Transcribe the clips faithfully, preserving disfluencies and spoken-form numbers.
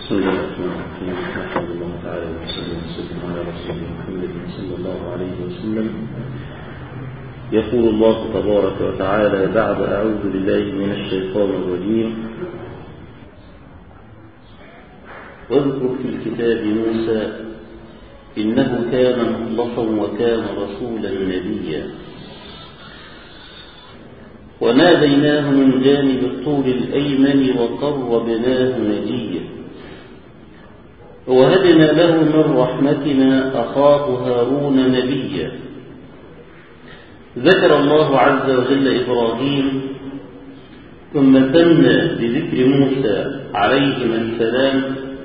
بسم الله الرحمن الرحيم. الحمد لله تعالى وسلم وسلم على رسوله محمد صلى الله عليه وسلم. يقول الله تبارك وتعالى بعد أعوذ بالله من الشيطان الرجيم: واذكر في الكتاب موسى إنه كان مخلصا وكان رسولا نبيا وناديناه من جانب الطور الأيمن وقربناه نجيا ووهبنا له من رحمتنا أخاه هارون نبيا. ذكر الله عز وجل إبراهيم ثم ثنى بذكر موسى عليهما السلام،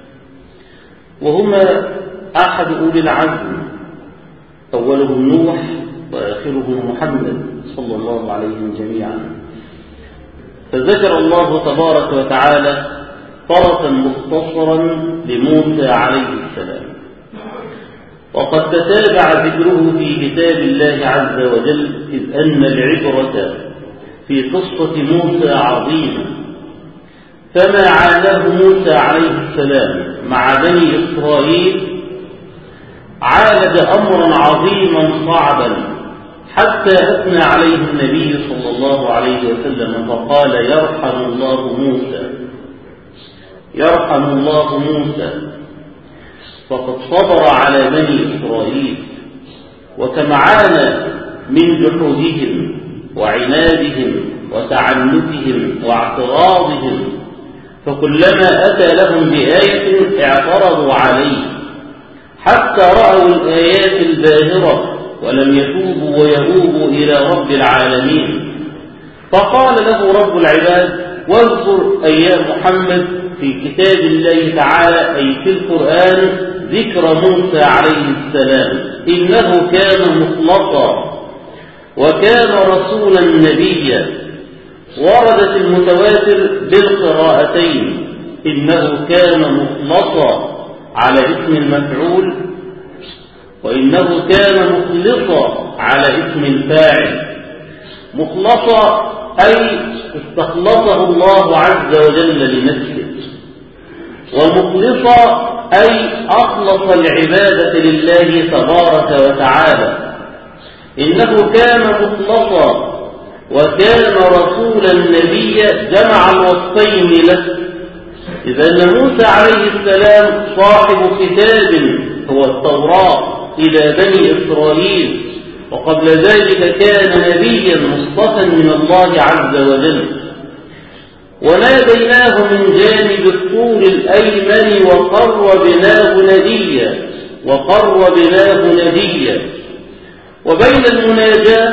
وهما أحد أولي العزم، أولهم نوح وآخرهم محمد صلى الله عليهم جميعا. فذكر الله تبارك وتعالى طرفا مختصرا لموسى عليه السلام، وقد تتابع ذكره في كتاب الله عز وجل، إذ أن العبرة في قصة موسى عظيمة. فما عاناه موسى عليه السلام مع بني إسرائيل عالج أمرا عظيما صعبا، حتى أثنى عليه النبي صلى الله عليه وسلم فقال: يرحم الله موسى، يرحم الله موسى، فقد صبر على بني إسرائيل. وكم عانى من جحودهم وعنادهم وتعنتهم واعتراضهم، فكلما أتى لهم بآية اعترضوا عليه حتى رأوا الآيات الباهرة ولم يتوبوا ويؤوبوا إلى رب العالمين. فقال له رب العباد: واذكر أيام محمد في كتاب الله تعالى، أي في القرآن، ذكر موسى عليه السلام إنه كان مخلصا وكان رسولا نبيا. وردت المتواتر بالقراءتين: إنه كان مخلصا على اسم المفعول، وإنه كان مخلصا على اسم الفاعل. مخلصا أي استخلصه الله عز وجل لنفسه، ومخلصا أي أخلص العبادة لله تبارك وتعالى. إنه كان مخلصا وكان رسولا نبيا، جمع الوصفين له. إذا أن موسى عليه السلام صاحب كتاب هو التوراة إلى بني إسرائيل، وقبل ذلك كان نبيا مصطفى من الله عز وجل. وناديناه من جانب الطور الأيمن وقربناه نجيا، وقربناه نجيا. وبين المناجاة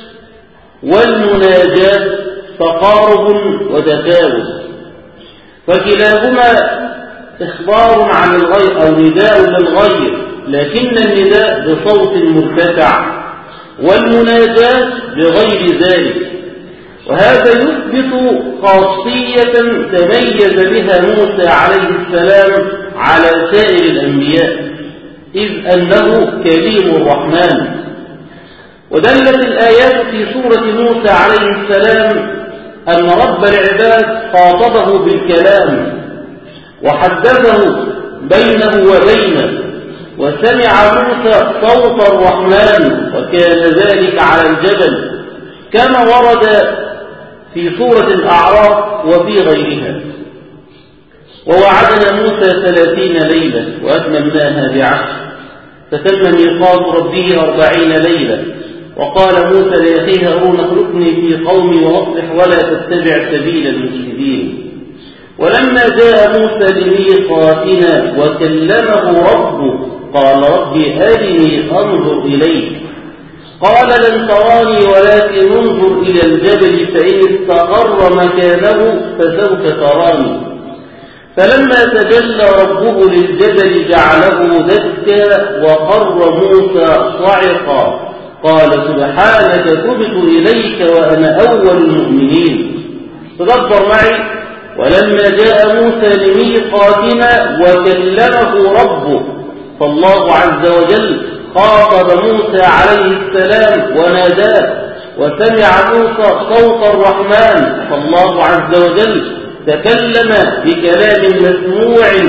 والمناجاة تقارب وتفاوت، فكلاهما إخبار عن الغير أو نداء للغير، لكن النداء بصوت مرتفع والمناجاة بغير ذلك. وهذا يثبت خاصية تميز بها موسى عليه السلام على سائر الأنبياء، إذ أنه كليم الرحمن. ودلت الآيات في سورة موسى عليه السلام أن رب العباد خاطبه بالكلام وحدثه بينه وبينه، وسمع موسى صوت الرحمن، وكان ذلك على الجبل كما ورد في سورة الأعراف وفي غيرها. ووعدنا موسى ثلاثين ليلة وأتممناها بعشر، فتم ميقات ربه أربعين ليلة. وقال موسى لأخيه هارون: اخلفني في قومي وأصلح ولا تتبع سبيل المفسدين. ولما جاء موسى لميقاتنا وكلمه ربه قال: ربي أرني أنظر إليك. قال: لن تراني ولكن انظر إلى الجبل فإن استقر مكانه فسوف تراني. فلما تجلى ربه للجبل جعله دكا وقر موسى صعقا. قال: سبحانك تبت إليك وأنا أول المؤمنين. تدبر معي: ولما جاء موسى لميقاتنا وكلمه ربه، فالله عز وجل خاطب موسى عليه السلام وناداه، وسمع موسى صوت الرحمن، فالله عز وجل تكلم بكلام مسموع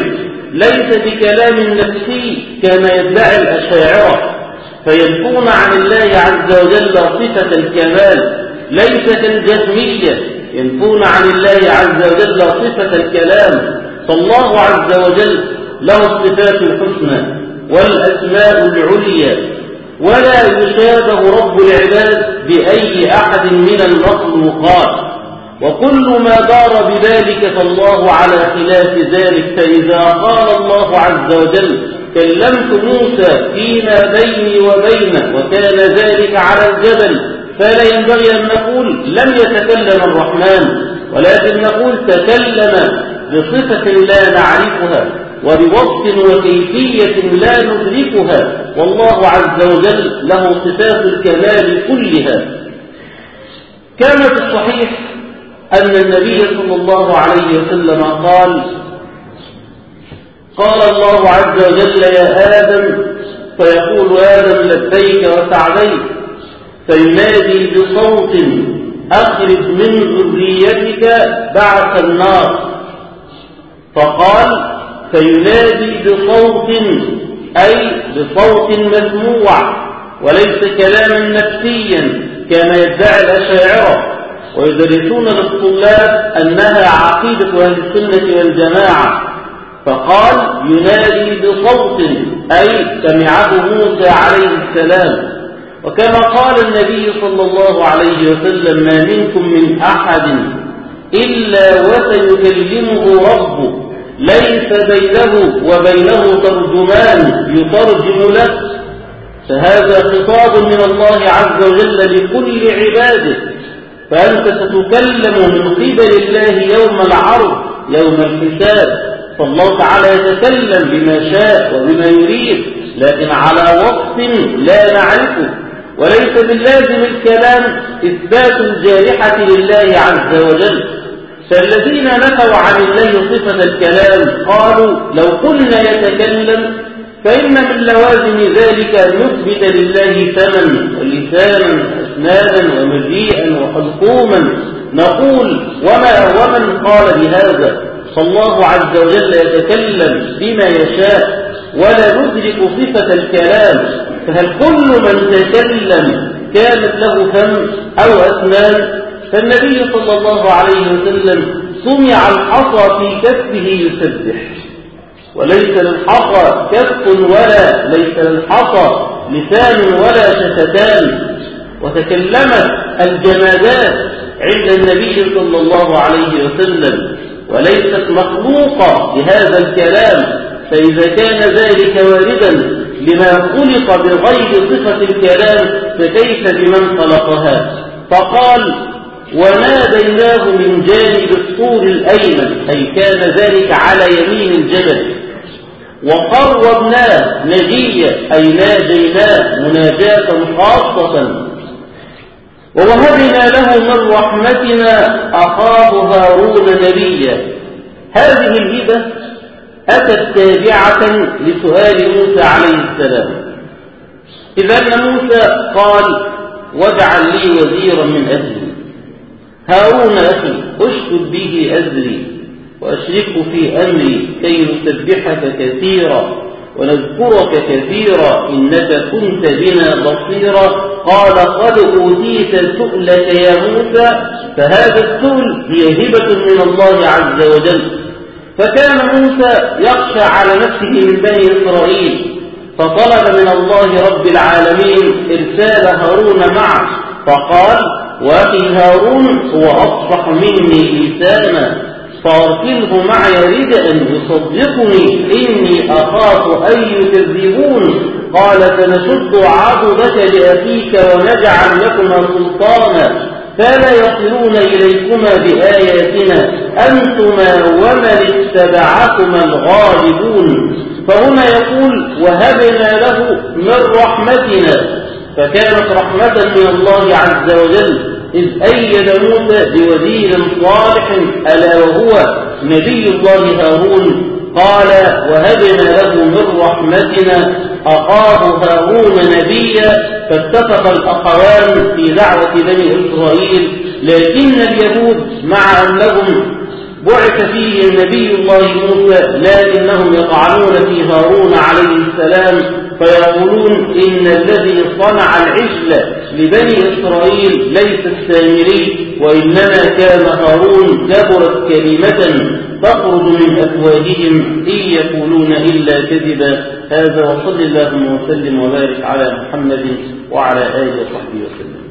ليس بكلام نفسي كما يدعي الأشاعرة فينفون عن الله عز وجل صفة الكمال، ليس كالجهمية ينفون عن الله عز وجل صفة الكلام. فالله عز وجل له الصفات الحسنى والأسماء العليا، ولا يشابه رب العباد بأي أحد من المخلوقات، وكل ما دار بذلك فالله على خلاف ذلك. فإذا قال الله عز وجل كلمت موسى فيما بيني وبينه وكان ذلك على الجبل، فلا ينبغي أن نقول لم يتكلم الرحمن، ولكن نقول تكلم بصفة لا نعرفها وبوصف وكيفية لا ندركها، والله عز وجل له صفات الكمال كلها. كان في الصحيح أن النبي صلى الله عليه وسلم قال قال الله عز وجل يا آدم، فيقول آدم لبيك وسعديك، فينادي بصوت أخرج من ذريتك بعث النار، فقال فينادي بصوت أي بصوت مسموع وليس كلاما نفسيا كما يدعي الأشاعرة ويدرسون للطلاب أنها عقيدة أهل السنة والجماعة. فقال ينادي بصوت أي سمعه موسى عليه السلام. وكما قال النبي صلى الله عليه وسلم ما منكم من أحد إلا وسيكلمه ربه ليس بينه وبينه ترجمان يترجم له. فهذا خطاب من الله عز وجل لكل عباده، فأنت ستكلم من قبل الله يوم العرض يوم الحساب، فالله تعالى يتكلم بما شاء وبما يريد لكن على وصف لا نعرفه، وليس باللازم الكلام إثبات الجارحة لله عز وجل. فالذين نفوا عن الله صفة الكلام قالوا لو كنا يتكلم فإن من لوازم ذلك أن نثبت لله فما ولسانا أسنادا ومجيئا وحلقوما، نقول وما ومن قال بهذا؟ فالله عز وجل يتكلم بما يشاء ولا ندرك صفة الكلام. فهل كل من تكلم كانت له فم أو أسنان؟ فالنبي صلى الله عليه وسلم سمع الحصى في كفه يسبح، وليس للحصى كف ولا ليس للحصى لسان ولا شفتان. وتكلمت الجمادات عند النبي صلى الله عليه وسلم وليست مخلوقة بهذا الكلام، فإذا كان ذلك واردا لما خلق بغير صفة الكلام فكيف بمن خلقها؟ فقال وناديناه من جانب الطور الأيمن، أي كان ذلك على يمين الجبل، وقربناه نجية أي ناجيناه مناجاة خاصة، ووهبنا له من رحمتنا أخاه هارون نبيا. هذه الهبة أتت تابعة لسؤال موسى عليه السلام، إذ أن موسى قال واجعل لي وزيرا من أهلي، هارون أخي أشكد به أزري وأشركه في أمري كي نسبحك كثيرا ونذكرك كثيرا إنك كنت بنا بصيرا. قال قد أوتيت سؤلك يا موسى، فهذا السؤل هي هبة من الله عز وجل. فكان موسى يخشى على نفسه من بني إسرائيل، فطلب من الله رب العالمين إرسال هارون معه، فقال وأخي هارون هو أصفح مني لسانا فأرسله معي ردا يصدقني إني أخاف أن يكذبون. قال سنشد عضدك لأخيك ونجعل لكما سلطانا فلا يصلون إليكما بآياتنا أنتما ومن اتبعكما الغالبون. فهنا يقول وهبنا له من رحمتنا، فكانت رحمة من الله عز وجل إذ أيد موسى بوزير صالح ألا وهو نبي الله هارون. قال وهبنا له من رحمتنا أخاه هارون نبيا. فاتفق الأخوان في دعوة بني إسرائيل، لكن اليهود مع أنهم بعث فيه نبي الله موسى لكنهم يطعنون في هارون عليه السلام فيقولون إن الذي صنع العجل لبني إسرائيل ليس السامري وإنما كان هارون. كبرت كلمة تخرج من أفواههم إن يقولون إلا كذبا. هذا وصل اللهم وسلم وبارك على محمد وعلى آله وصحبه وسلم.